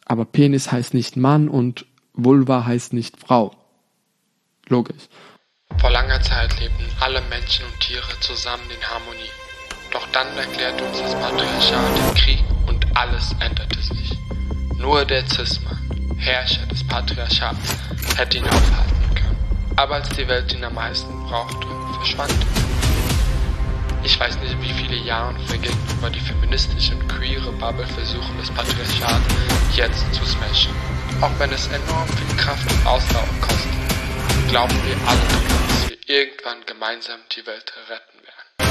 aber Penis heißt nicht Mann und Vulva heißt nicht Frau. Logisch. Vor langer Zeit lebten alle Menschen und Tiere zusammen in Harmonie. Doch dann erklärte uns das Patriarchat den Krieg und alles änderte sich. Nur der Cis-Mann, Herrscher des Patriarchats, hätte ihn aufhalten können. Aber als die Welt ihn am meisten brauchte, verschwand er. Ich weiß nicht, wie viele Jahre vergehen, aber die feministische und queere Bubble versuchen, das Patriarchat jetzt zu smashen. Auch wenn es enorm viel Kraft und Ausdauer kostet, glauben wir alle daran, dass wir irgendwann gemeinsam die Welt retten werden.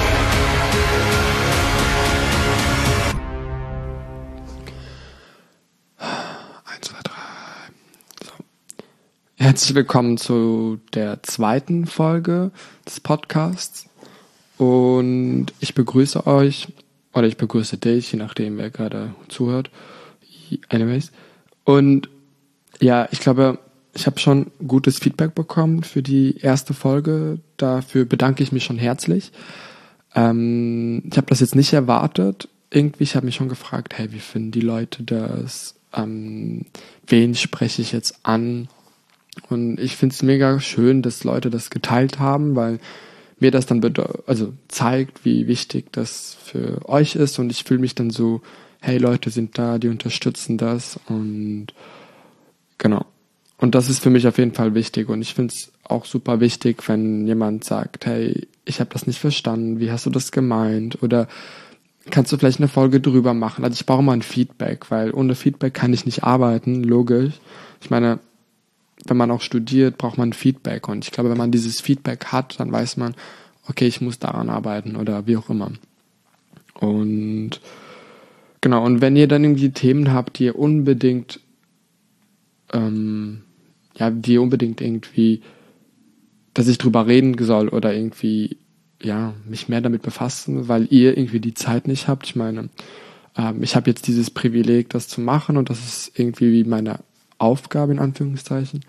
1, 2, 3. So. Herzlich willkommen zu der zweiten Folge des Podcasts. Und ich begrüße euch, oder ich begrüße dich, je nachdem, wer gerade zuhört. Anyways. Und ja, ich glaube, ich habe schon gutes Feedback bekommen für die erste Folge. Dafür bedanke ich mich schon herzlich. Ich habe das jetzt nicht erwartet. Irgendwie, ich habe mich schon gefragt, hey, wie finden die Leute das? Wen spreche ich jetzt an? Und ich finde es mega schön, dass Leute das geteilt haben, weil mir das dann zeigt, wie wichtig das für euch ist. Und ich fühle mich dann so, hey, Leute sind da, die unterstützen das. Und genau. Und das ist für mich auf jeden Fall wichtig. Und ich finde es auch super wichtig, wenn jemand sagt, hey, ich habe das nicht verstanden, wie hast du das gemeint? Oder kannst du vielleicht eine Folge drüber machen? Also ich brauche mal ein Feedback, weil ohne Feedback kann ich nicht arbeiten, logisch. Ich meine, wenn man auch studiert, braucht man Feedback. Und ich glaube, wenn man dieses Feedback hat, dann weiß man, okay, ich muss daran arbeiten oder wie auch immer. Und genau, und wenn ihr dann irgendwie Themen habt, die ihr unbedingt irgendwie, dass ich drüber reden soll oder irgendwie, ja, mich mehr damit befassen, weil ihr irgendwie die Zeit nicht habt. Ich meine, ich habe jetzt dieses Privileg, das zu machen und das ist irgendwie wie meine Aufgabe, in Anführungszeichen,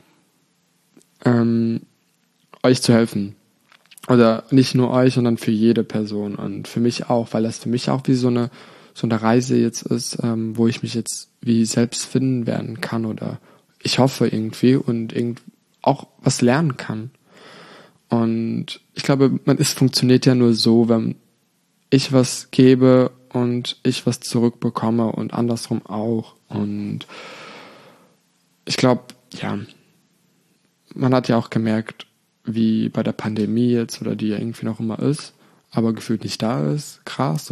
euch zu helfen. Oder nicht nur euch, sondern für jede Person und für mich auch, weil das für mich auch wie so eine Reise jetzt ist, wo ich mich jetzt wie selbst finden werden kann oder ich hoffe irgendwie und auch was lernen kann. Und ich glaube, es funktioniert ja nur so, wenn ich was gebe und ich was zurückbekomme und andersrum auch. Und ich glaube, ja, man hat ja auch gemerkt, wie bei der Pandemie jetzt oder die ja irgendwie noch immer ist, aber gefühlt nicht da ist. Krass.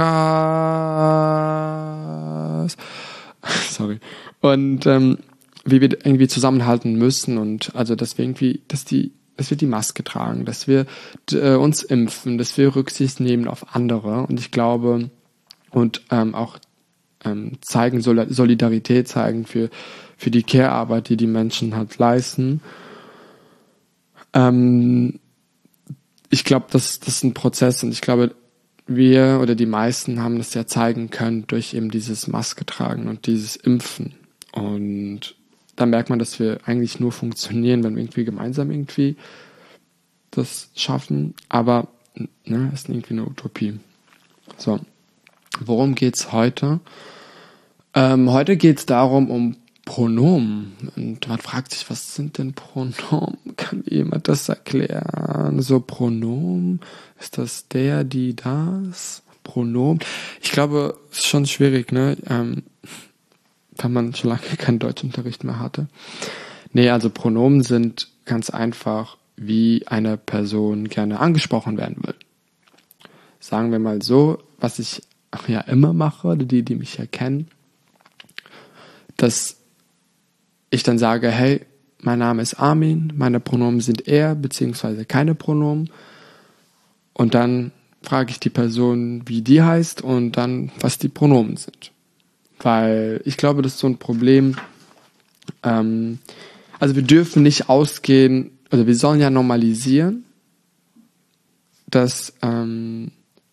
Sorry. Und wie wir irgendwie zusammenhalten müssen und also dass wir irgendwie, dass wir die Maske tragen, dass wir uns impfen, dass wir Rücksicht nehmen auf andere und ich glaube und auch zeigen, Solidarität zeigen für die Care-Arbeit, die Menschen halt leisten. Ich glaube, das ist ein Prozess und ich glaube, wir oder die meisten haben das ja zeigen können durch eben dieses Maske tragen und dieses Impfen. Und da merkt man, dass wir eigentlich nur funktionieren, wenn wir irgendwie gemeinsam irgendwie das schaffen. Aber ist irgendwie eine Utopie. So, worum geht's heute? Heute geht's darum, um Pronomen. Und man fragt sich, was sind denn Pronomen? Kann mir jemand das erklären? So Pronomen, ist das der, die, das? Pronomen? Ich glaube, es ist schon schwierig, ne? Wenn man schon lange keinen Deutschunterricht mehr hatte. Nee, also Pronomen sind ganz einfach, wie eine Person gerne angesprochen werden will. Sagen wir mal so, was ich ja immer mache, die mich ja kennen, dass ich dann sage, hey, mein Name ist Armin, meine Pronomen sind er, beziehungsweise keine Pronomen. Und dann frage ich die Person, wie die heißt und dann, was die Pronomen sind. Weil ich glaube, das ist so ein Problem. Also wir dürfen nicht ausgehen, also wir sollen ja normalisieren, dass wir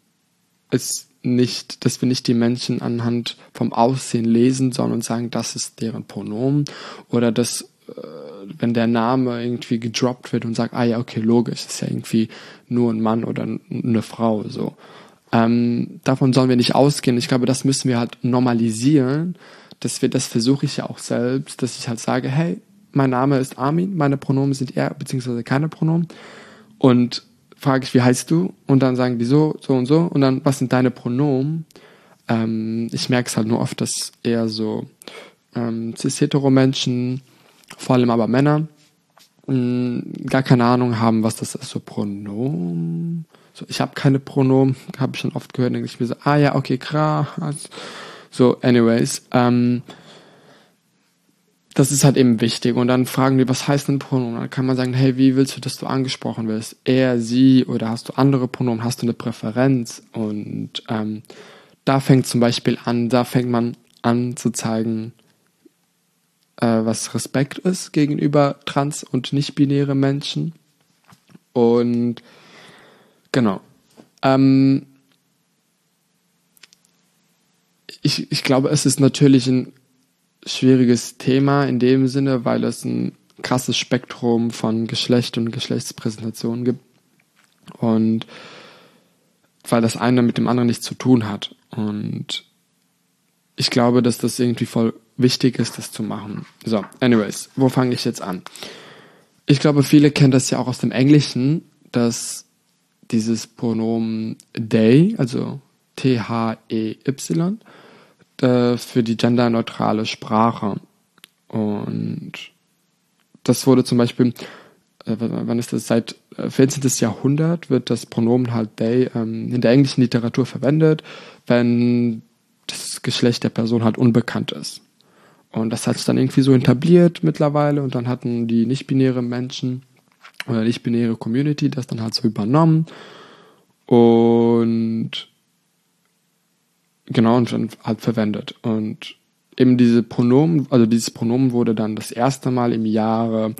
nicht die Menschen anhand vom Aussehen lesen sollen und sagen, das ist deren Pronomen oder dass, wenn der Name irgendwie gedroppt wird und sagt, ja, okay, logisch, ist ja irgendwie nur ein Mann oder eine Frau, so. Davon sollen wir nicht ausgehen. Ich glaube, das müssen wir halt normalisieren, das versuche ich ja auch selbst, dass ich halt sage, hey, mein Name ist Armin, meine Pronomen sind er, beziehungsweise keine Pronomen. Und frage ich, wie heißt du? Und dann sagen die so und so. Und dann, was sind deine Pronomen? Ich merke es halt nur oft, dass eher so cis-hetero-Menschen, vor allem aber Männer, gar keine Ahnung haben, was das ist, so Pronomen. So, ich habe keine Pronomen, habe ich schon oft gehört, denke ich mir so, ja, okay, krass. So, anyways, das ist halt eben wichtig. Und dann fragen die, was heißt denn Pronomen? Dann kann man sagen, hey, wie willst du, dass du angesprochen wirst? Er, sie, oder hast du andere Pronomen? Hast du eine Präferenz? Und da fängt zum Beispiel an, da fängt man an zu zeigen, was Respekt ist gegenüber trans- und nicht-binäre Menschen. Und genau. Ich glaube, es ist natürlich ein schwieriges Thema in dem Sinne, weil es ein krasses Spektrum von Geschlecht und Geschlechtspräsentationen gibt. Und weil das eine mit dem anderen nichts zu tun hat. Und ich glaube, dass das irgendwie voll wichtig ist, das zu machen. So, anyways, wo fange ich jetzt an? Ich glaube, viele kennen das ja auch aus dem Englischen, dass dieses Pronomen they, also T-H-E-Y, für die genderneutrale Sprache. Und das wurde zum Beispiel, wann ist das? Seit 14. Jahrhundert wird das Pronomen halt they in der englischen Literatur verwendet, wenn das Geschlecht der Person halt unbekannt ist. Und das hat sich dann irgendwie so etabliert mittlerweile und dann hatten die nicht-binäre Menschen oder nicht-binäre Community das dann halt so übernommen und genau, und dann halt verwendet. Und eben dieses Pronomen wurde dann das erste Mal im Jahre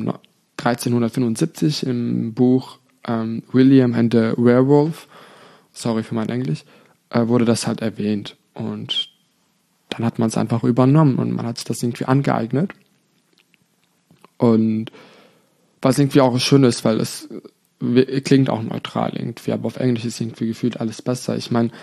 1375 im Buch William and the Werewolf, sorry für mein Englisch, wurde das halt erwähnt. Und dann hat man es einfach übernommen und man hat sich das irgendwie angeeignet. Und was irgendwie auch schön ist, weil es klingt auch neutral irgendwie, aber auf Englisch ist irgendwie gefühlt alles besser. Ich meine,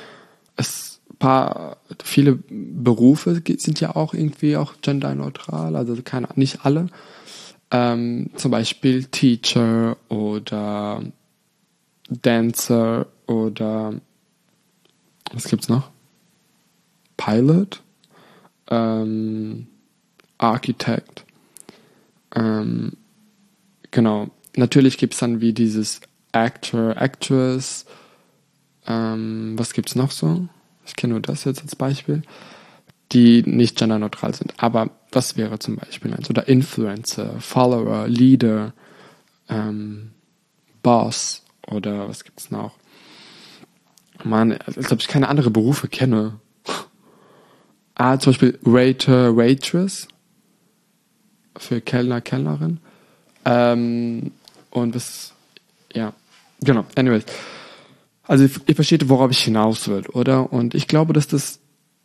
viele Berufe sind ja auch irgendwie auch genderneutral, also nicht alle. Zum Beispiel Teacher oder Dancer oder was gibt's noch? Pilot, Architect, genau. Natürlich gibt's dann wie dieses Actor, Actress, was gibt's noch so? Ich kenne nur das jetzt als Beispiel, die nicht genderneutral sind. Aber das wäre zum Beispiel eins. Oder Influencer, Follower, Leader, Boss oder was gibt's noch? Mann, als ob ich keine andere Berufe kenne. Zum Beispiel Waiter, Waitress für Kellner, Kellnerin. Und was, ja, genau, anyways. Also ihr versteht, worauf ich hinaus will, oder? Und ich glaube, dass das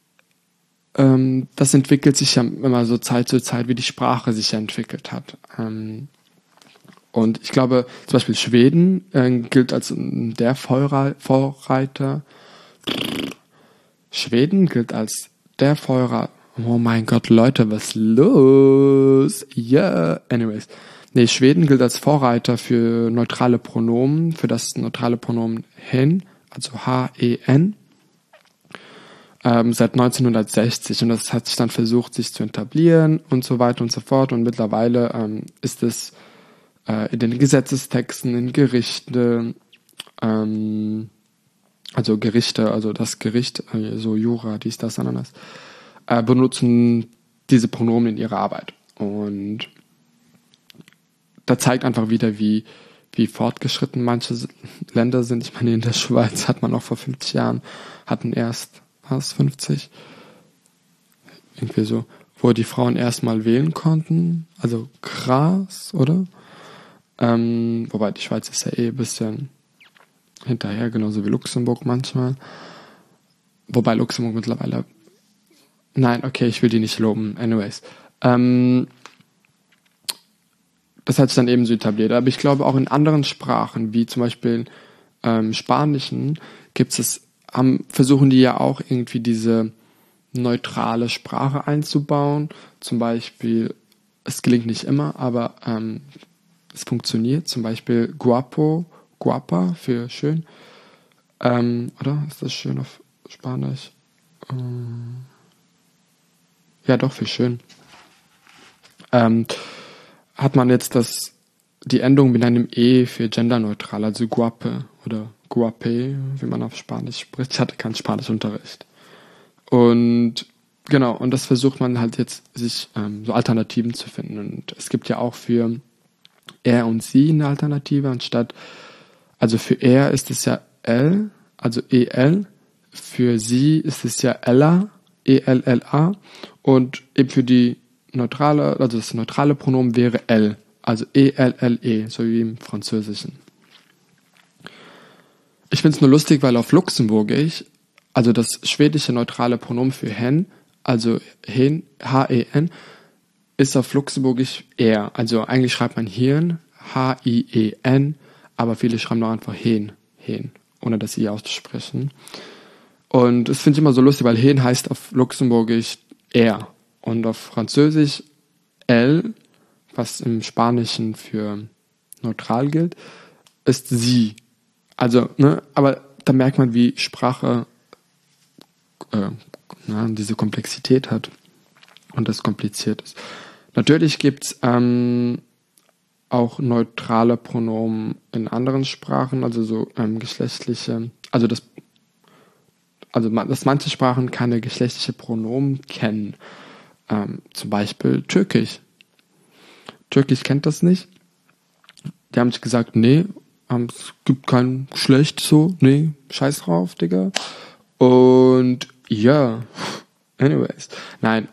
entwickelt sich ja immer so Zeit zu Zeit, wie die Sprache sich ja entwickelt hat. Und ich glaube, zum Beispiel Schweden gilt als der Vorreiter. Schweden gilt als der Vorreiter. Oh mein Gott, Leute, was los? Yeah. Anyways. Nee, Schweden gilt als Vorreiter für neutrale Pronomen, für das neutrale Pronomen hen, also H-E-N, seit 1960. Und das hat sich dann versucht, sich zu etablieren und so weiter und so fort. Und mittlerweile ist es in den Gesetzestexten, in Gerichte, also das Gericht, so Jura, dies, das, ananas, benutzen diese Pronomen in ihrer Arbeit. Und da zeigt einfach wieder, wie fortgeschritten manche Länder sind. Ich meine, in der Schweiz hat man auch vor 50 Jahren, hatten erst, 50? Irgendwie so, wo die Frauen erstmal wählen konnten. Also krass, oder? Wobei die Schweiz ist ja ein bisschen hinterher, genauso wie Luxemburg manchmal. Wobei Luxemburg mittlerweile... Nein, okay, ich will die nicht loben. Anyways. Das hat sich dann eben so etabliert. Aber ich glaube auch in anderen Sprachen, wie zum Beispiel Spanischen, versuchen die ja auch irgendwie diese neutrale Sprache einzubauen. Zum Beispiel, es gelingt nicht immer, aber es funktioniert. Zum Beispiel guapo, guapa für schön. Oder? Ist das schön auf Spanisch? Ja, doch, für schön. Hat man jetzt die Endung mit einem E für genderneutral, also guape oder guape, wie man auf Spanisch spricht. Ich hatte keinen Spanischunterricht. Und genau, und das versucht man halt jetzt, sich so Alternativen zu finden. Und es gibt ja auch für er und sie eine Alternative, also für er ist es ja L, also EL, für sie ist es ja Ella, ELLA, und eben für die neutrale, also das neutrale Pronomen wäre L, also ELLE, so wie im Französischen. Ich finde es nur lustig, weil auf Luxemburgisch, also das schwedische neutrale Pronomen für hen, also hen, H-E-N, ist auf Luxemburgisch er. Also eigentlich schreibt man Hirn, H-I-E-N, aber viele schreiben noch einfach hen, ohne das I auszusprechen. Und das finde ich immer so lustig, weil hen heißt auf Luxemburgisch er und auf Französisch elle, was im Spanischen für neutral gilt, ist sie. Also, aber da merkt man, wie Sprache diese Komplexität hat und das kompliziert ist. Natürlich gibt es auch neutrale Pronomen in anderen Sprachen, also so geschlechtliche, dass manche Sprachen keine geschlechtliche Pronomen kennen. Zum Beispiel Türkisch. Türkisch kennt das nicht. Die haben sich gesagt, nee, es gibt kein Geschlecht so, nee, scheiß drauf, Digga. Und ja, anyways. Nein,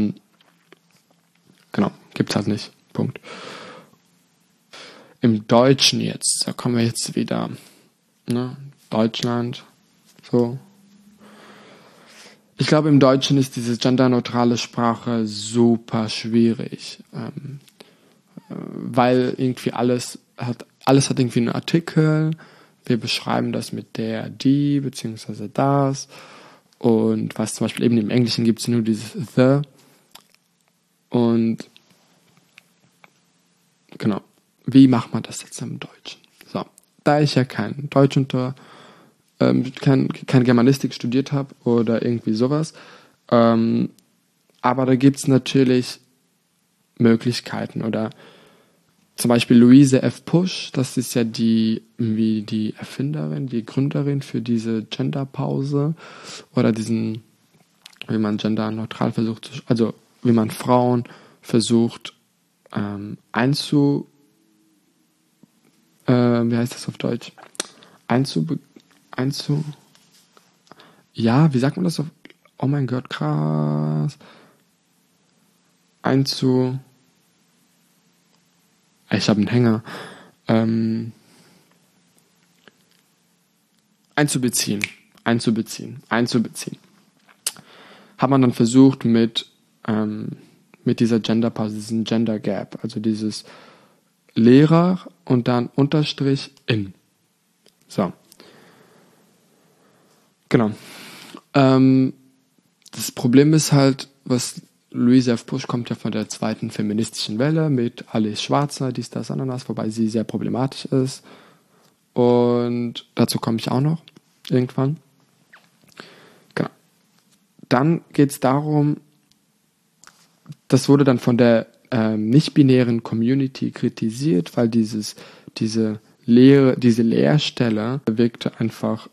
genau, gibt's halt nicht. Punkt. Im Deutschen jetzt, da kommen wir jetzt wieder, Deutschland, so. Ich glaube, im Deutschen ist diese genderneutrale Sprache super schwierig, weil irgendwie alles hat irgendwie einen Artikel, wir beschreiben das mit der, die, beziehungsweise das, und was zum Beispiel eben im Englischen gibt es nur dieses the, und genau, wie macht man das jetzt im Deutschen? So, da ich ja kein Deutsch kein Germanistik studiert habe oder irgendwie sowas, aber da gibt es natürlich Möglichkeiten, oder zum Beispiel Louise F. Pusch, das ist ja die Erfinderin, die Gründerin für diese Genderpause oder diesen, wie man genderneutral versucht, also wie man Frauen versucht wie heißt das auf Deutsch? Ja, wie sagt man das auf, oh mein Gott, krass. Ich habe einen Hänger. Einzubeziehen. Hat man dann versucht mit dieser Genderpause, diesen Gender Gap, also dieses Lehrer und dann Unterstrich in. So. Genau. Das Problem ist halt, was Louise F. Pusch kommt ja von der zweiten feministischen Welle mit Alice Schwarzer, dies, das, Ananas, wobei sie sehr problematisch ist. Und dazu komme ich auch noch irgendwann. Genau. Dann geht es darum, das wurde dann von der nicht-binären Community kritisiert, weil diese Leerstelle wirkte einfach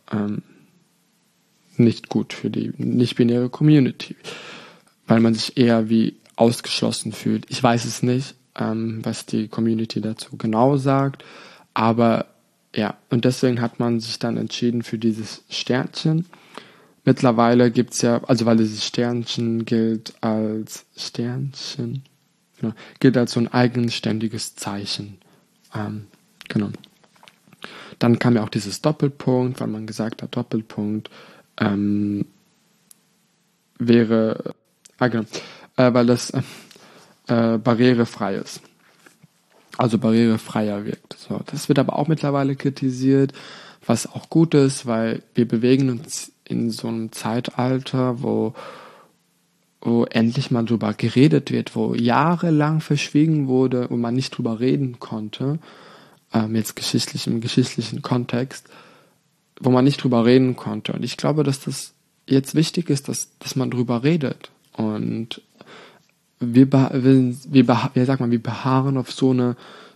nicht gut für die nicht-binäre Community, weil man sich eher wie ausgeschlossen fühlt. Ich weiß es nicht, was die Community dazu genau sagt, aber ja, und deswegen hat man sich dann entschieden für dieses Sternchen. Mittlerweile gibt es ja, also weil dieses Sternchen gilt als so ein eigenständiges Zeichen. Genau. Dann kam ja auch dieses Doppelpunkt, weil man gesagt hat, Doppelpunkt wäre, genau, weil das barrierefrei ist. Also barrierefreier wirkt. So, das wird aber auch mittlerweile kritisiert, was auch gut ist, weil wir bewegen uns in so einem Zeitalter, wo wo endlich mal drüber geredet wird, wo jahrelang verschwiegen wurde und man nicht drüber reden konnte, jetzt im geschichtlichen Kontext, wo man nicht drüber reden konnte. Und ich glaube, dass das jetzt wichtig ist, dass man drüber redet. Und wir beharren auf so eine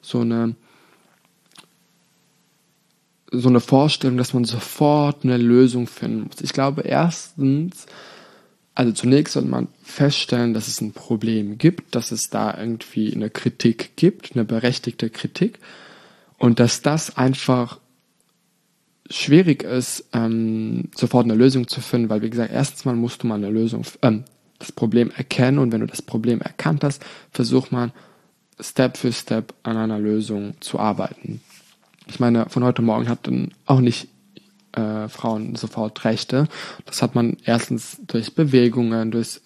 Vorstellung, dass man sofort eine Lösung finden muss. Ich glaube, zunächst soll man feststellen, dass es ein Problem gibt, dass es da irgendwie eine Kritik gibt, eine berechtigte Kritik, und dass das einfach schwierig ist, sofort eine Lösung zu finden, weil, wie gesagt, erstens mal musst du mal das Problem erkennen, und wenn du das Problem erkannt hast, versuch mal Step für Step an einer Lösung zu arbeiten. Ich meine, von heute Morgen hatten auch nicht Frauen sofort Rechte. Das hat man erstens durch Bewegungen, durch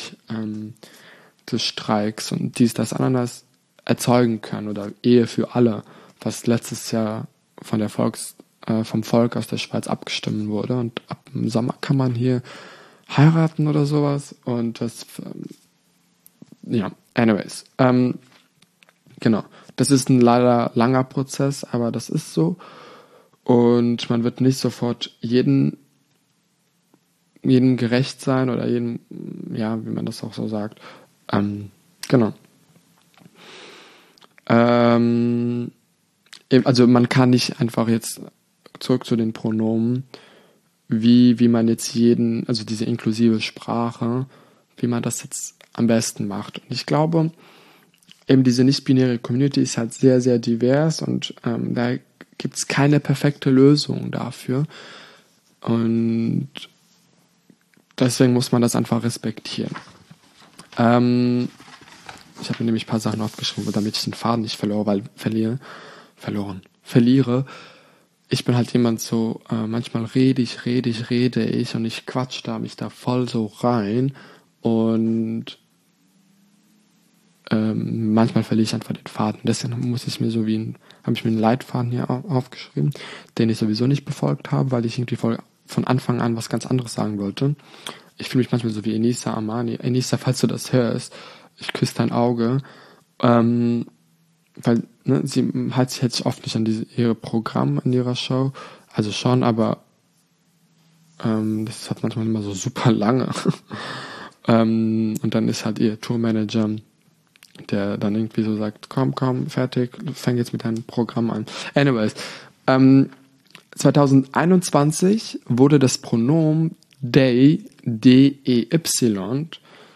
Streiks und dies, das, anderes erzeugen können, oder Ehe für alle, was letztes Jahr vom Volk aus der Schweiz abgestimmt wurde, und ab dem Sommer kann man hier heiraten oder sowas, und das, anyways, genau, das ist ein leider langer Prozess, aber das ist so, und man wird nicht sofort jedem gerecht sein, oder jedem, ja, wie man das auch so sagt, genau. Also man kann nicht einfach jetzt zurück zu den Pronomen, wie man jetzt also diese inklusive Sprache, wie man das jetzt am besten macht. Und ich glaube, eben diese nicht-binäre Community ist halt sehr, sehr divers, und da gibt es keine perfekte Lösung dafür. Und deswegen muss man das einfach respektieren. Ich habe mir nämlich ein paar Sachen aufgeschrieben, damit ich den Faden nicht verliere. Ich bin halt jemand so, manchmal rede ich und ich quatsch mich da voll so rein, und manchmal verliere ich einfach den Faden. Deswegen habe ich mir einen Leitfaden hier aufgeschrieben, den ich sowieso nicht befolgt habe, weil ich irgendwie von Anfang an was ganz anderes sagen wollte. Ich fühle mich manchmal so wie Enisa Amani. Enisa, falls du das hörst, ich küsse dein Auge, weil sie hält sich oft nicht an ihre Programm in ihrer Show, also schon, aber das hat manchmal immer so super lange. Und dann ist halt ihr Tourmanager, der dann irgendwie so sagt, komm, fertig, fang jetzt mit deinem Programm an. Anyways, 2021 wurde das Pronomen they, D-E-Y,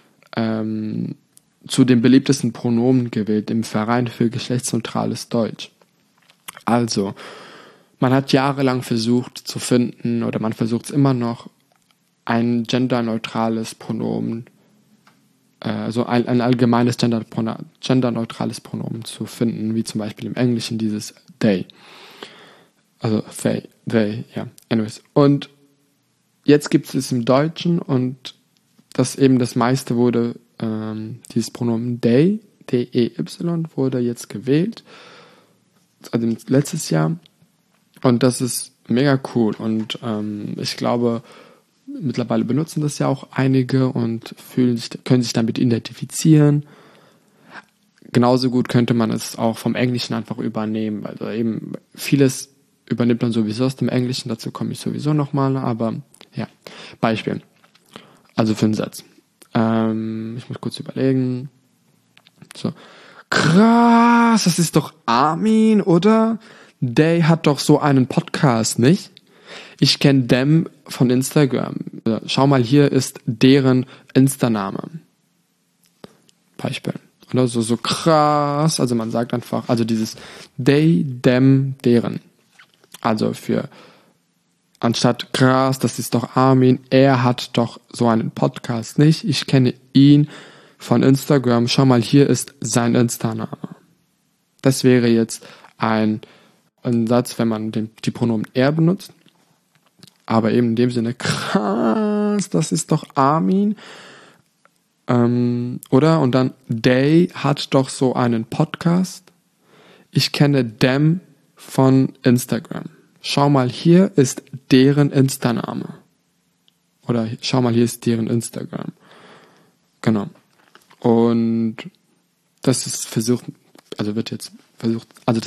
zu den beliebtesten Pronomen gewählt im Verein für geschlechtsneutrales Deutsch. Also, man hat jahrelang versucht zu finden, oder man versucht es immer noch, ein genderneutrales Pronomen, also ein allgemeines genderneutrales Pronomen zu finden, wie zum Beispiel im Englischen dieses they. Also they, ja. Anyways. Und jetzt gibt es im Deutschen, und das meiste wurde, dieses Pronomen they, D-E-Y, wurde jetzt gewählt, also letztes Jahr, und das ist mega cool, und ich glaube, mittlerweile benutzen das ja auch einige und können sich damit identifizieren. Genauso gut könnte man es auch vom Englischen einfach übernehmen, also eben vieles übernimmt man sowieso aus dem Englischen, dazu komme ich sowieso nochmal, aber ja, Beispiel, also für einen Satz. Ich muss kurz überlegen. So. Krass, das ist doch Armin, oder? They hat doch so einen Podcast, nicht? Ich kenne them von Instagram. Schau mal, hier ist deren Insta-Name. Beispiel. Oder so krass, also man sagt einfach, also dieses they, them, deren. Also anstatt krass, das ist doch Armin, er hat doch so einen Podcast, nicht? Ich kenne ihn von Instagram, schau mal, hier ist sein Insta-Name. Das wäre jetzt ein Satz, wenn man die Pronomen er benutzt, aber eben in dem Sinne, krass, das ist doch Armin, oder? Und dann, they hat doch so einen Podcast, ich kenne them von Instagram. Schau mal, hier ist deren Insta-Name. Oder schau mal, hier ist deren Instagram. Genau. Und das ist versucht, also wird jetzt versucht, also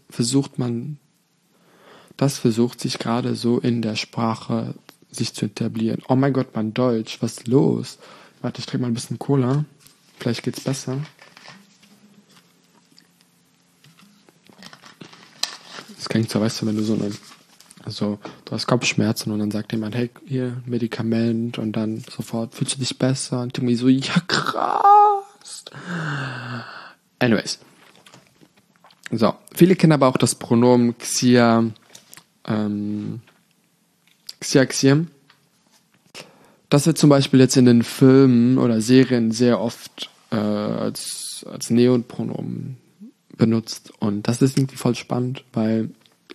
das versucht sich gerade so in der Sprache sich zu etablieren. Oh mein Gott, mein Deutsch, was ist los? Warte, ich trinke mal ein bisschen Cola. Vielleicht geht's besser. Das klingt so, weißt du, wenn du du hast Kopfschmerzen und dann sagt jemand, hey, hier, Medikament und dann sofort, fühlst du dich besser? Und irgendwie so, ja krass. Anyways. So, viele kennen aber auch das Pronomen Xia, Xia. Das wird zum Beispiel jetzt in den Filmen oder Serien sehr oft als Neonpronomen benutzt. Und das ist irgendwie voll spannend, weil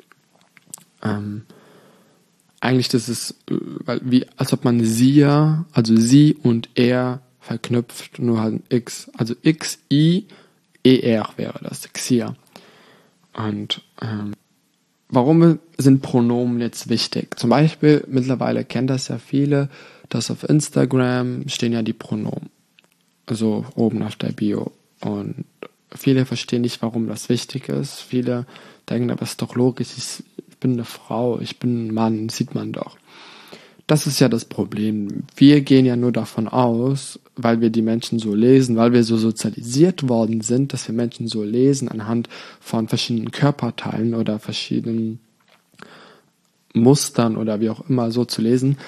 eigentlich das ist, als ob man also sie und er verknüpft, nur halt ein X. Also X-I-E-R wäre das, Xia. Und warum sind Pronomen jetzt wichtig? Zum Beispiel, mittlerweile kennen das ja viele, dass auf Instagram stehen ja die Pronomen. Also oben auf der Bio. Und viele verstehen nicht, warum das wichtig ist. Viele denken, aber es ist doch logisch, ich bin eine Frau, ich bin ein Mann, sieht man doch. Das ist ja das Problem. Wir gehen ja nur davon aus, weil wir die Menschen so lesen, weil wir so sozialisiert worden sind, dass wir Menschen so lesen anhand von verschiedenen Körperteilen oder verschiedenen Mustern oder wie auch immer so zu lesen,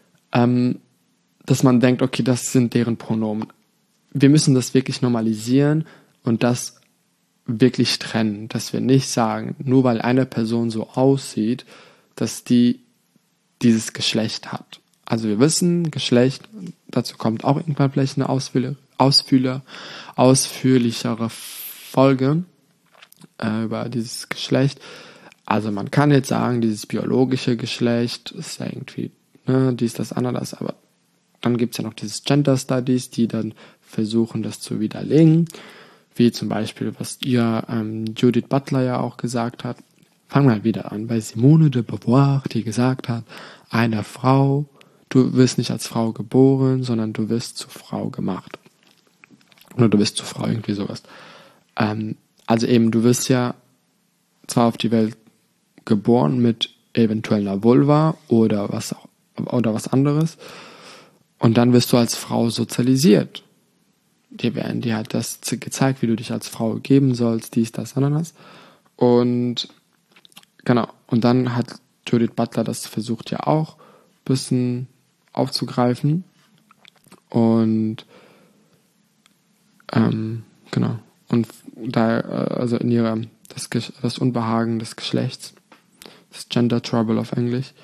dass man denkt, okay, das sind deren Pronomen. Wir müssen das wirklich normalisieren und das wirklich trennen, dass wir nicht sagen, nur weil eine Person so aussieht, dass die dieses Geschlecht hat. Also wir wissen, Geschlecht, dazu kommt auch irgendwann vielleicht eine ausführlichere Folge über dieses Geschlecht. Also man kann jetzt sagen, dieses biologische Geschlecht ist ja irgendwie, dies, das, anderes, aber dann gibt es ja noch dieses Gender Studies, die dann versuchen, das zu widerlegen. Wie zum Beispiel, was Judith Butler ja auch gesagt hat. Fangen wir wieder an, bei Simone de Beauvoir, die gesagt hat, eine Frau, du wirst nicht als Frau geboren, sondern du wirst zur Frau gemacht. Oder du wirst zur Frau, irgendwie sowas. Also eben, du wirst ja zwar auf die Welt geboren mit eventuell einer Vulva oder was anderes, und dann wirst du als Frau sozialisiert. Dir werden dir halt das gezeigt, wie du dich als Frau geben sollst, dies, das, anderes. Und genau, und dann hat Judith Butler das versucht ja auch ein bisschen aufzugreifen. Und genau. Und da, also in ihrer, das Unbehagen des Geschlechts, das Gender Trouble auf Englisch,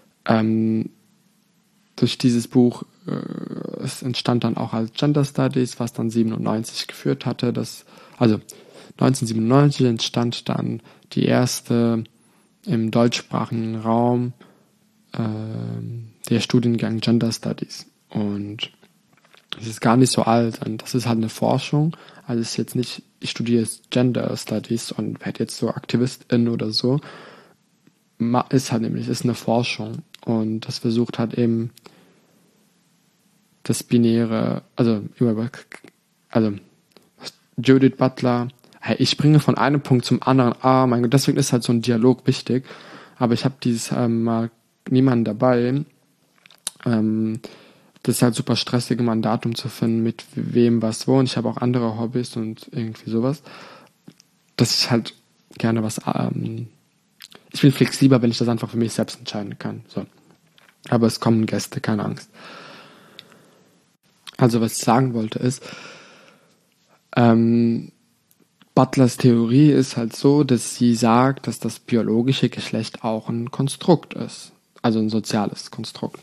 durch dieses Buch, es entstand dann auch als Gender Studies, was dann 97 geführt hatte. Also 1997 entstand dann die erste im deutschsprachigen Raum der Studiengang Gender Studies. Und es ist gar nicht so alt. Und das ist halt eine Forschung. Also es ist jetzt nicht, ich studiere jetzt Gender Studies und werde jetzt so Aktivistin oder so. Ist halt nämlich, ist eine Forschung. Und das versucht halt eben das Binäre, also Judith Butler, hey, ich springe von einem Punkt zum anderen, mein Gott, deswegen ist halt so ein Dialog wichtig, aber ich habe mal niemanden dabei, das ist halt super stressig, immer ein Datum zu finden, mit wem was wo, und ich habe auch andere Hobbys und irgendwie sowas, dass ich halt gerne ich bin flexibler, wenn ich das einfach für mich selbst entscheiden kann, so. Aber es kommen Gäste, keine Angst. Also was ich sagen wollte ist, Butlers Theorie ist halt so, dass sie sagt, dass das biologische Geschlecht auch ein Konstrukt ist. Also ein soziales Konstrukt.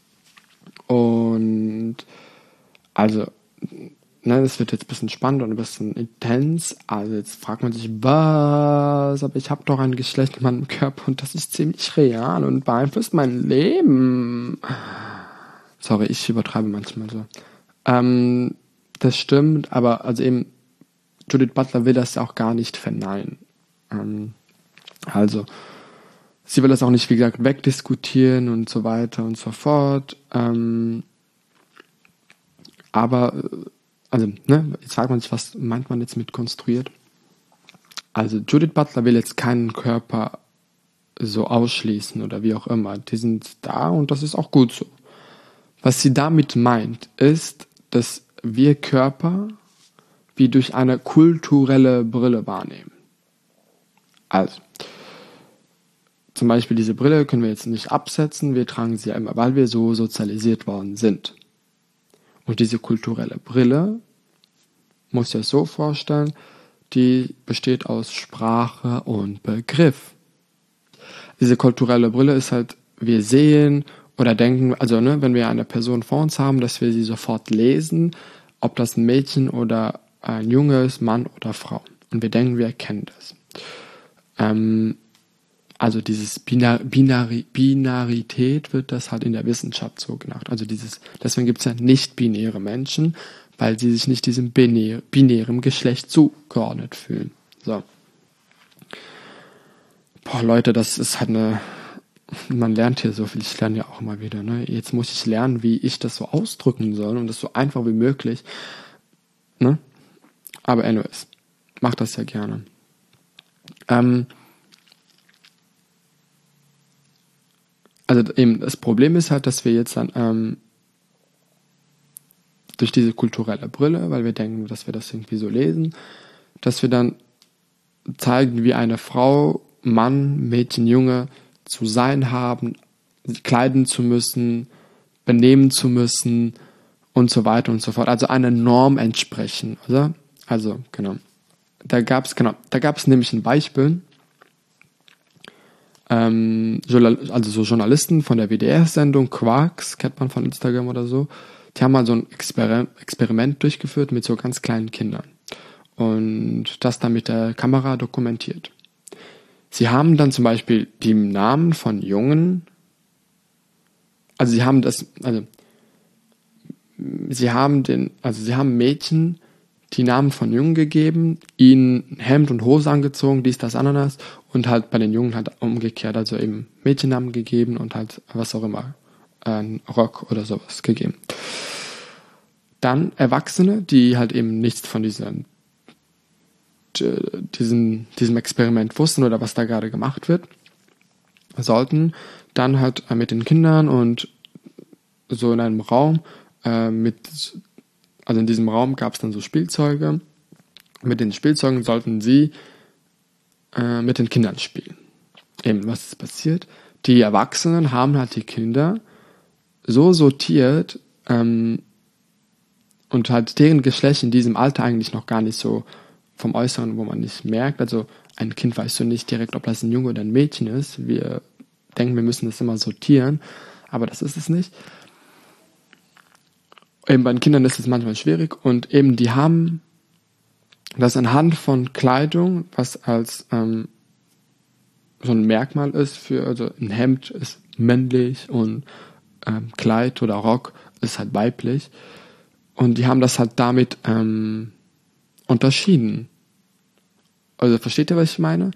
Und also, das wird jetzt ein bisschen spannend und ein bisschen intens. Also jetzt fragt man sich, was? Aber ich habe doch ein Geschlecht in meinem Körper und das ist ziemlich real und beeinflusst mein Leben. Sorry, ich übertreibe manchmal so. Das stimmt, aber also eben Judith Butler will das auch gar nicht verneinen. Also sie will das auch nicht, wie gesagt, wegdiskutieren und so weiter und so fort. Aber, also, ne, jetzt fragt man sich, was meint man jetzt mit konstruiert? Also Judith Butler will jetzt keinen Körper so ausschließen oder wie auch immer. Die sind da und das ist auch gut so. Was sie damit meint, ist, dass wir Körper wie durch eine kulturelle Brille wahrnehmen. Also, zum Beispiel diese Brille können wir jetzt nicht absetzen, wir tragen sie ja immer, weil wir so sozialisiert worden sind. Und diese kulturelle Brille, muss ich euch so vorstellen, die besteht aus Sprache und Begriff. Diese kulturelle Brille ist halt, wir sehen oder denken, also ne, wenn wir eine Person vor uns haben, dass wir sie sofort lesen, ob das ein Mädchen oder ein Junge ist, Mann oder Frau. Und wir denken, wir erkennen das. Also dieses Binarität wird das halt in der Wissenschaft so genannt. Also deswegen gibt es ja nicht-binäre Menschen, weil sie sich nicht diesem binären Geschlecht zugeordnet fühlen. So. Boah, Leute, das ist halt man lernt hier so viel, ich lerne ja auch immer wieder, ne? Jetzt muss ich lernen, wie ich das so ausdrücken soll und das so einfach wie möglich, ne? Aber anyways, mach das ja gerne. Also eben, das Problem ist halt, dass wir jetzt dann durch diese kulturelle Brille, weil wir denken, dass wir das irgendwie so lesen, dass wir dann zeigen, wie eine Frau, Mann, Mädchen, Junge zu sein haben, kleiden zu müssen, benehmen zu müssen und so weiter und so fort. Also einer Norm entsprechen, oder? Also, genau. Da gab es nämlich ein Beispiel, also so Journalisten von der WDR-Sendung Quarks, kennt man von Instagram oder so, die haben mal so ein Experiment durchgeführt mit so ganz kleinen Kindern und das dann mit der Kamera dokumentiert. Sie haben dann zum Beispiel die Namen von Jungen, sie haben Mädchen die Namen von Jungen gegeben, ihnen Hemd und Hose angezogen, dies, das, Ananas und halt bei den Jungen halt umgekehrt, also eben Mädchennamen gegeben und halt was auch immer, Rock oder sowas gegeben. Dann Erwachsene, die halt eben nichts von diesem Experiment wussten oder was da gerade gemacht wird, sollten dann halt mit den Kindern und so in einem Raum also in diesem Raum gab es dann so Spielzeuge. Mit den Spielzeugen sollten sie mit den Kindern spielen. Eben, was ist passiert? Die Erwachsenen haben halt die Kinder so sortiert und halt deren Geschlecht in diesem Alter eigentlich noch gar nicht so vom Äußeren, wo man nicht merkt. Also ein Kind weißt du nicht direkt, ob das ein Junge oder ein Mädchen ist. Wir denken, wir müssen das immer sortieren, aber das ist es nicht. Eben bei den Kindern ist es manchmal schwierig und eben die haben das anhand von Kleidung, was als so ein Merkmal ist also ein Hemd ist männlich und Kleid oder Rock ist halt weiblich und die haben das halt damit unterschieden. Also versteht ihr, was ich meine?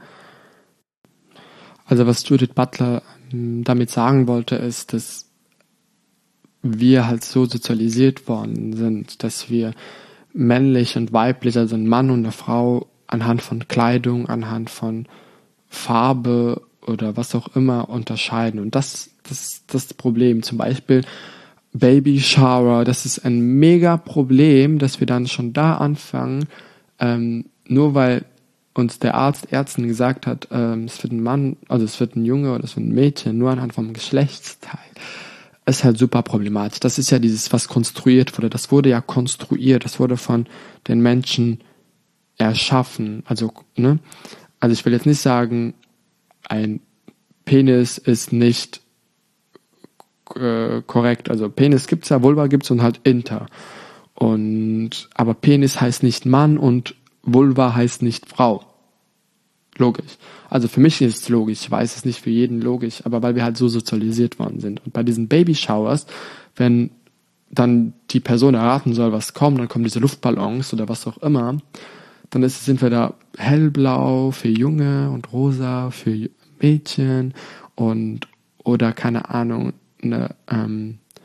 Also was Judith Butler damit sagen wollte, ist, dass wir halt so sozialisiert worden sind, dass wir männlich und weiblich, also ein Mann und eine Frau anhand von Kleidung, anhand von Farbe oder was auch immer unterscheiden. Und das ist das Problem. Zum Beispiel Baby Shower, das ist ein mega Problem, dass wir dann schon da anfangen, nur weil uns der Ärztin gesagt hat, es wird ein Mann, also es wird ein Junge oder es wird ein Mädchen, nur anhand vom Geschlechtsteil. Ist halt super problematisch. Das ist ja dieses, was konstruiert wurde. Das wurde ja konstruiert. Das wurde von den Menschen erschaffen. Also, ne? Also ich will jetzt nicht sagen, ein Penis ist nicht korrekt. Also Penis gibt's ja, Vulva gibt's und halt Inter. Aber Penis heißt nicht Mann und Vulva heißt nicht Frau. Logisch. Also für mich ist es logisch, ich weiß es nicht für jeden logisch, aber weil wir halt so sozialisiert worden sind. Und bei diesen Baby-Showers, wenn dann die Person erraten soll, was kommt, dann kommen diese Luftballons oder was auch immer, dann ist es entweder hellblau für Junge und rosa für Mädchen oder keine Ahnung, eine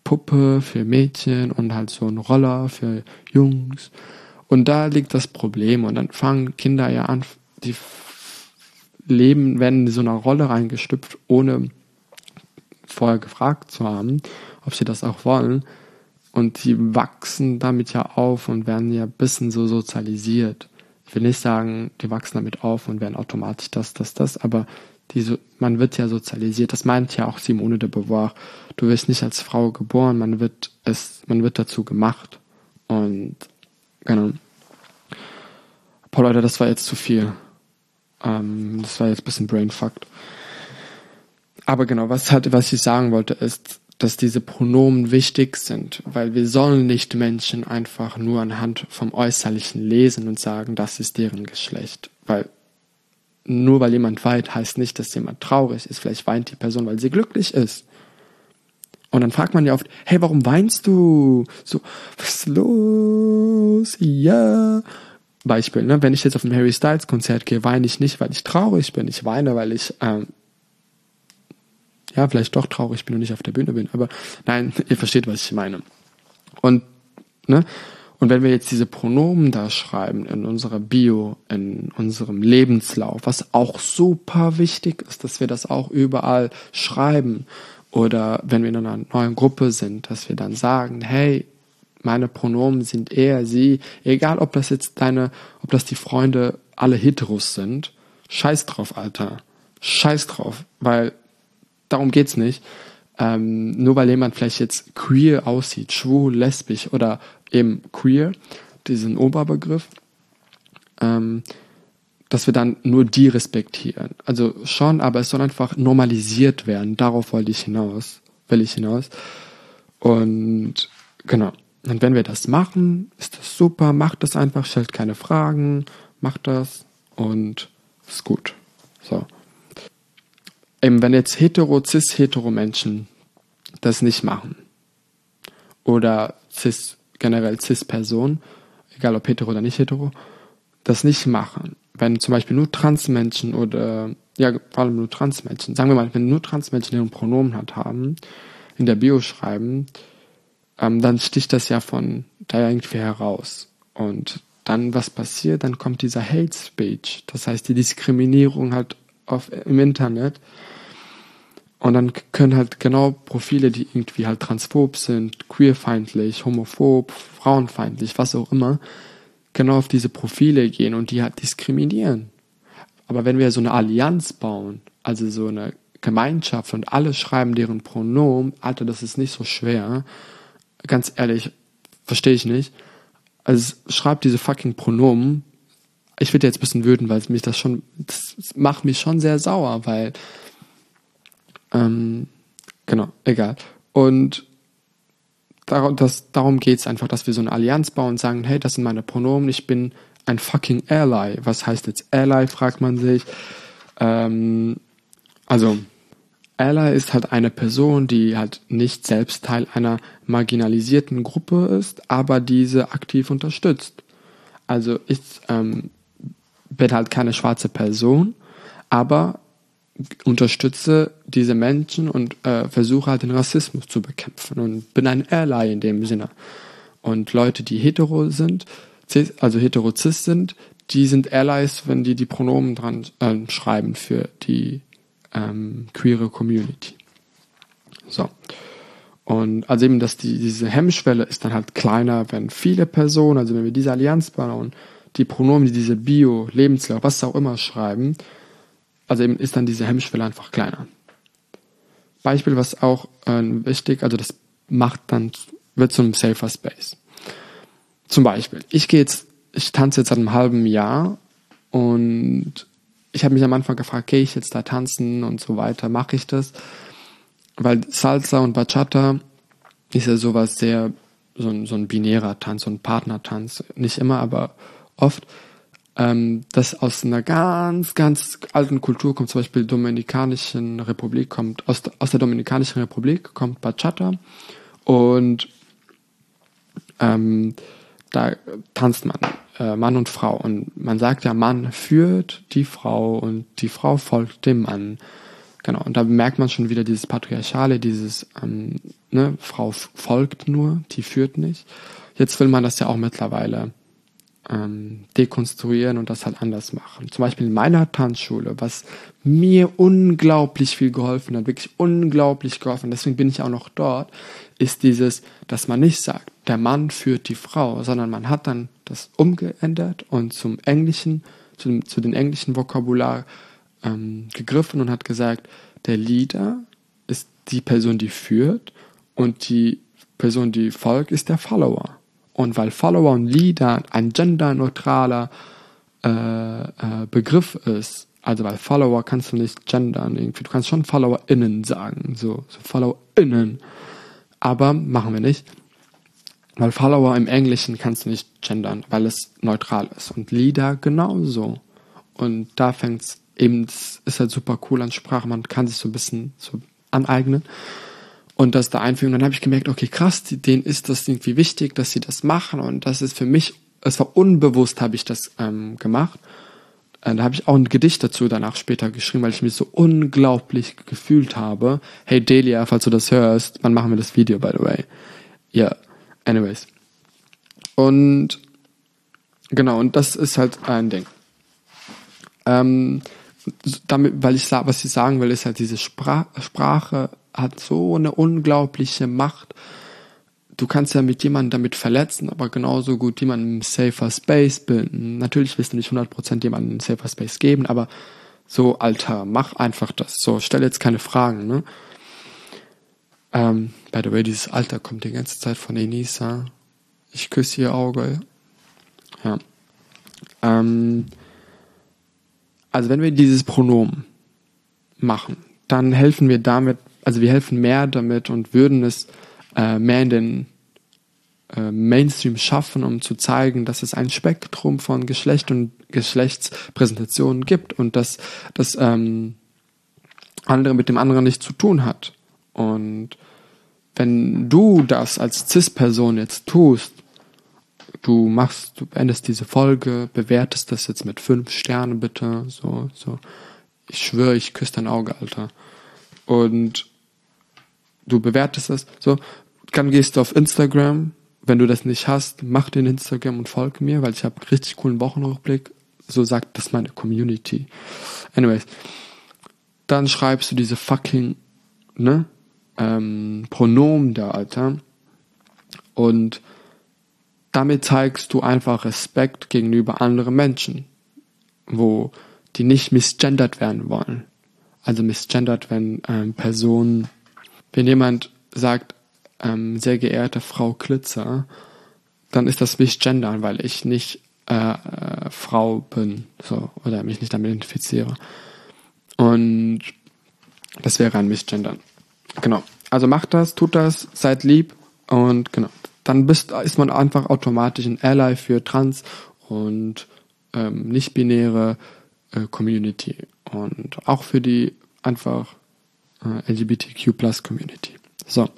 Puppe für Mädchen und halt so ein Roller für Jungs. Und da liegt das Problem. Und dann fangen Kinder ja an, die werden in so einer Rolle reingestüpft, ohne vorher gefragt zu haben, ob sie das auch wollen. Und die wachsen damit ja auf und werden ja ein bisschen so sozialisiert. Ich will nicht sagen, die wachsen damit auf und werden automatisch das, aber man wird ja sozialisiert. Das meint ja auch Simone de Beauvoir. Du wirst nicht als Frau geboren, man wird dazu gemacht. Und genau. Boah, Leute, das war jetzt zu viel. Das war jetzt ein bisschen brainfucked. Aber genau, was ich sagen wollte, ist, dass diese Pronomen wichtig sind, weil wir sollen nicht Menschen einfach nur anhand vom Äußerlichen lesen und sagen, das ist deren Geschlecht. Weil nur weil jemand weint, heißt nicht, dass jemand traurig ist. Vielleicht weint die Person, weil sie glücklich ist. Und dann fragt man ja oft, hey, warum weinst du? So, was ist los? Ja. Beispiel, ne? Wenn ich jetzt auf ein Harry Styles Konzert gehe, weine ich nicht, weil ich traurig bin. Ich weine, weil ich vielleicht doch traurig bin und nicht auf der Bühne bin. Aber nein, ihr versteht, was ich meine. Und wenn wir jetzt diese Pronomen da schreiben in unserer Bio, in unserem Lebenslauf, was auch super wichtig ist, dass wir das auch überall schreiben. Oder wenn wir in einer neuen Gruppe sind, dass wir dann sagen, hey, meine Pronomen sind er, sie, egal ob das die Freunde alle Heteros sind, scheiß drauf, Alter. Scheiß drauf, weil darum geht's nicht. Nur weil jemand vielleicht jetzt queer aussieht, schwul, lesbisch oder eben queer, diesen Oberbegriff, dass wir dann nur die respektieren. Also schon, aber es soll einfach normalisiert werden. Darauf will ich hinaus. Und genau. Und wenn wir das machen, ist das super. Macht das einfach, stellt keine Fragen, macht das und ist gut. So. Eben, wenn jetzt cis-hetero Menschen das nicht machen oder generell cis-Personen, egal ob hetero oder nicht hetero, das nicht machen, wenn zum Beispiel nur Transmenschen oder, vor allem nur Transmenschen, sagen wir mal, wenn nur Transmenschen ihren Pronomen haben, in der Bio schreiben, dann sticht das ja von da irgendwie heraus. Und dann, was passiert? Dann kommt dieser Hate Speech, das heißt die Diskriminierung halt im Internet. Und dann können halt genau Profile, die irgendwie halt transphob sind, queerfeindlich, homophob, frauenfeindlich, was auch immer, genau auf diese Profile gehen und die halt diskriminieren. Aber wenn wir so eine Allianz bauen, also so eine Gemeinschaft und alle schreiben deren Pronomen, Alter, das ist nicht so schwer. Ganz ehrlich, verstehe ich nicht. Also schreibt diese fucking Pronomen. Ich werde jetzt ein bisschen wütend, weil das macht mich schon sehr sauer, weil genau, egal. Und darum geht es einfach, dass wir so eine Allianz bauen und sagen, hey, das sind meine Pronomen, ich bin ein fucking Ally. Was heißt jetzt Ally, fragt man sich. Also, Ally ist halt eine Person, die halt nicht selbst Teil einer marginalisierten Gruppe ist, aber diese aktiv unterstützt. Also ich bin halt keine schwarze Person, aber unterstütze diese Menschen und versuche halt den Rassismus zu bekämpfen und bin ein Ally in dem Sinne. Und Leute, die hetero-cis sind, die sind Allies, wenn die Pronomen dran schreiben für die queere Community. So. Und also eben, dass diese Hemmschwelle ist dann halt kleiner, wenn viele Personen, also wenn wir diese Allianz bauen, die Pronomen, die diese Bio, Lebenslauf, was auch immer schreiben, also eben ist dann diese Hemmschwelle einfach kleiner. Beispiel, was auch wichtig, also das wird zu einem safer Space. Zum Beispiel, ich tanze jetzt seit einem halben Jahr und ich habe mich am Anfang gefragt, gehe ich jetzt da tanzen und so weiter, mache ich das? Weil Salsa und Bachata ist ja sowas sehr, so ein binärer Tanz, so ein Partnertanz. Nicht immer, aber oft. Das aus einer ganz, ganz alten Kultur kommt, zum Beispiel aus der Dominikanischen Republik kommt Bachata und da tanzt man, Mann und Frau. Und man sagt ja, Mann führt die Frau und die Frau folgt dem Mann. Genau, und da merkt man schon wieder dieses Patriarchale, dieses, Frau folgt nur, die führt nicht. Jetzt will man das ja auch mittlerweile dekonstruieren und das halt anders machen. Zum Beispiel in meiner Tanzschule, was mir unglaublich viel geholfen hat, wirklich unglaublich geholfen, deswegen bin ich auch noch dort, ist dieses, dass man nicht sagt, der Mann führt die Frau, sondern man hat dann das umgeändert und zu den englischen Vokabular gegriffen und hat gesagt, der Leader ist die Person, die führt und die Person, die folgt, ist der Follower. Und weil Follower und Leader ein genderneutraler Begriff ist, also weil Follower kannst du nicht gendern, irgendwie, du kannst schon FollowerInnen sagen, so FollowerInnen, aber machen wir nicht, weil Follower im Englischen kannst du nicht gendern, weil es neutral ist und Leader genauso. Und da fängt's eben, das ist halt super cool an Sprache, man kann sich so ein bisschen so aneignen. Und das da einfügen, dann habe ich gemerkt, okay, krass, denen ist das irgendwie wichtig, dass sie das machen und das ist für mich, es war unbewusst, habe ich das gemacht. Da habe ich auch ein Gedicht dazu danach später geschrieben, weil ich mich so unglaublich gefühlt habe. Hey Delia, falls du das hörst, wann machen wir das Video, by the way? Ja, anyways. Und genau, und das ist halt ein Ding. Damit, was ich sagen will, ist halt, diese Sprache hat so eine unglaubliche Macht. Du kannst ja mit jemandem damit verletzen, aber genauso gut jemandem einen safer Space bilden. Natürlich wirst du nicht 100% jemandem einen safer Space geben, aber so, Alter, mach einfach das. So, stell jetzt keine Fragen, ne? By the way, dieses Alter kommt die ganze Zeit von Enisa. Ich küsse ihr Auge. Ja. Also wenn wir dieses Pronomen machen, dann helfen wir damit, also wir helfen mehr damit und würden es mehr in den Mainstream schaffen, um zu zeigen, dass es ein Spektrum von Geschlecht und Geschlechtspräsentationen gibt und dass das andere mit dem anderen nichts zu tun hat. Und wenn du das als Cis-Person jetzt tust, du beendest diese Folge, bewertest das jetzt mit 5 Sternen bitte, so. Ich schwöre, ich küsse dein Auge, Alter. Und du bewertest das, so. Dann gehst du auf Instagram. Wenn du das nicht hast, mach den Instagram und folge mir, weil ich habe einen richtig coolen Wochenrückblick. So sagt das meine Community. Anyways. Dann schreibst du diese fucking, Pronomen da, Alter. Und damit zeigst du einfach Respekt gegenüber anderen Menschen, wo die nicht misgendert werden wollen. Also misgendert, wenn wenn jemand sagt, sehr geehrte Frau Klitzer, dann ist das misgendern, weil ich nicht Frau bin, so, oder mich nicht damit identifiziere. Und das wäre ein Misgendern. Genau. Also macht das, tut das, seid lieb und genau. Dann ist man einfach automatisch ein Ally für Trans- und nicht-binäre Community und auch für die einfach LGBTQ+-Community. So.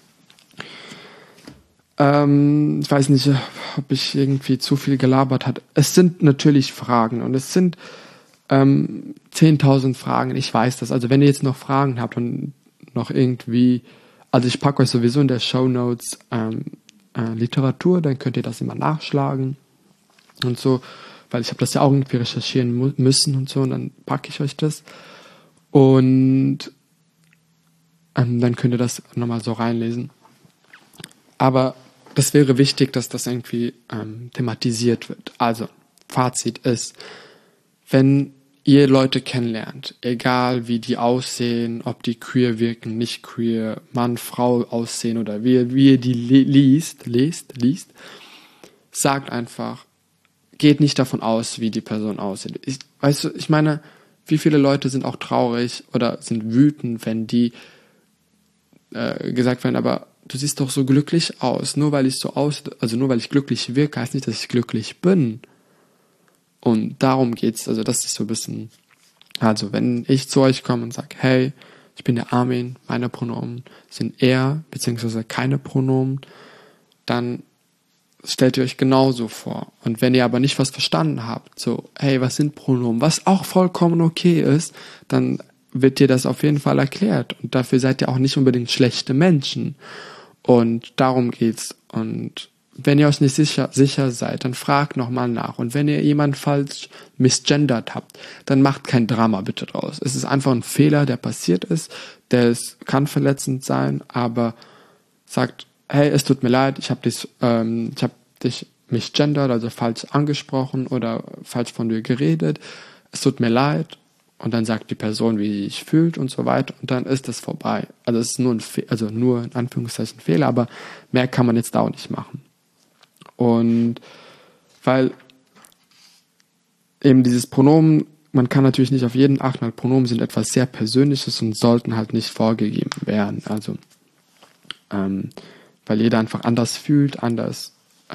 Ich weiß nicht, ob ich irgendwie zu viel gelabert habe. Es sind natürlich Fragen und es sind 10.000 Fragen. Ich weiß das. Also wenn ihr jetzt noch Fragen habt und noch irgendwie, also ich packe euch sowieso in der Shownotes Literatur, dann könnt ihr das immer nachschlagen und so, weil ich habe das ja auch irgendwie recherchieren müssen und so, und dann packe ich euch das und dann könnt ihr das nochmal so reinlesen. Aber das wäre wichtig, dass das irgendwie thematisiert wird. Also, Fazit ist, wenn ihr Leute kennenlernt, egal wie die aussehen, ob die queer wirken, nicht queer, Mann, Frau aussehen oder wie ihr die liest, sagt einfach, geht nicht davon aus, wie die Person aussieht. Ich meine, wie viele Leute sind auch traurig oder sind wütend, wenn die gesagt werden, aber du siehst doch so glücklich aus. Nur weil ich glücklich wirke, heißt nicht, dass ich glücklich bin. Und darum geht's. Also das ist so ein bisschen, also wenn ich zu euch komme und sage, hey, ich bin der Armin, meine Pronomen sind er, beziehungsweise keine Pronomen, dann stellt ihr euch genauso vor. Und wenn ihr aber nicht was verstanden habt, so, hey, was sind Pronomen, was auch vollkommen okay ist, dann wird dir das auf jeden Fall erklärt. Und dafür seid ihr auch nicht unbedingt schlechte Menschen. Und darum geht's. Und wenn ihr euch nicht sicher seid, dann fragt nochmal nach. Und wenn ihr jemanden falsch misgendert habt, dann macht kein Drama bitte draus. Es ist einfach ein Fehler, der passiert ist. Kann verletzend sein, aber sagt, hey, es tut mir leid, ich hab dich misgendert, also falsch angesprochen oder falsch von dir geredet. Es tut mir leid. Und dann sagt die Person, wie sie sich fühlt und so weiter. Und dann ist es vorbei. Also es ist nur in Anführungszeichen Fehler, aber mehr kann man jetzt da auch nicht machen. Und weil eben dieses Pronomen, man kann natürlich nicht auf jeden achten, weil Pronomen sind etwas sehr Persönliches und sollten halt nicht vorgegeben werden. Also weil jeder einfach anders fühlt, anders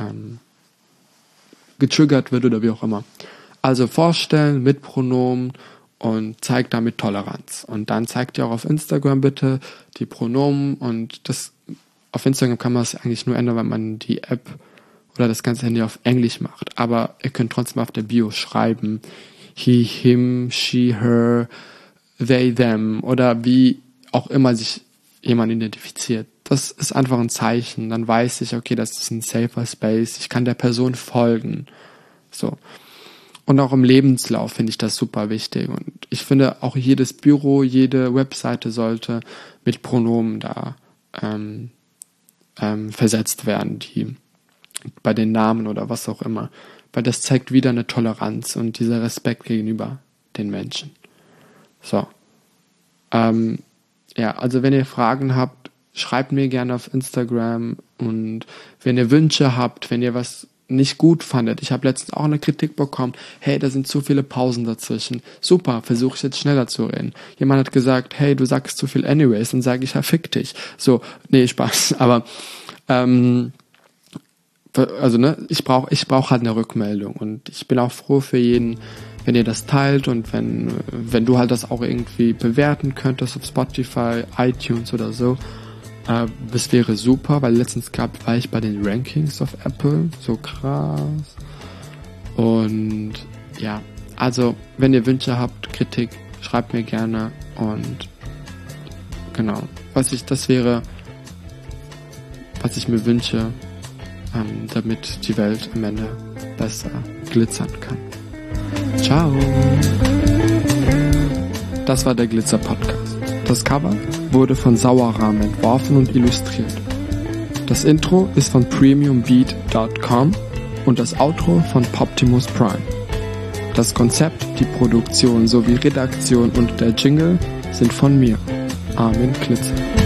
getriggert wird oder wie auch immer. Also vorstellen mit Pronomen und zeigt damit Toleranz. Und dann zeigt ihr auch auf Instagram bitte die Pronomen und das auf Instagram kann man es eigentlich nur ändern, wenn man die App oder das ganze Handy auf Englisch macht. Aber ihr könnt trotzdem auf der Bio schreiben he, him, she, her, they, them oder wie auch immer sich jemand identifiziert. Das ist einfach ein Zeichen. Dann weiß ich, okay, das ist ein safer Space. Ich kann der Person folgen. So. Und auch im Lebenslauf finde ich das super wichtig. Und ich finde auch jedes Büro, jede Webseite sollte mit Pronomen da versetzt werden, die bei den Namen oder was auch immer. Weil das zeigt wieder eine Toleranz und dieser Respekt gegenüber den Menschen. So. Also wenn ihr Fragen habt, schreibt mir gerne auf Instagram und wenn ihr Wünsche habt, wenn ihr was nicht gut fandet. Ich habe letztens auch eine Kritik bekommen, hey, da sind zu viele Pausen dazwischen. Super, versuche ich jetzt schneller zu reden. Jemand hat gesagt, hey, du sagst zu viel anyways, dann sage ich, ja, fick dich. So, nee, Spaß. Aber ich brauch halt eine Rückmeldung und ich bin auch froh für jeden, wenn ihr das teilt und wenn du halt das auch irgendwie bewerten könntest auf Spotify, iTunes oder so. Das wäre super, weil letztens war ich bei den Rankings auf Apple, so krass. Und ja, also wenn ihr Wünsche habt, Kritik, schreibt mir gerne und genau, was ich mir wünsche, damit die Welt am Ende besser glitzern kann. Ciao! Das war der Glitzer Podcast. Das Cover wurde von Sauerrahm entworfen und illustriert. Das Intro ist von premiumbeat.com und das Outro von Poptimus Prime. Das Konzept, die Produktion sowie Redaktion und der Jingle sind von mir, Armin Klitzer.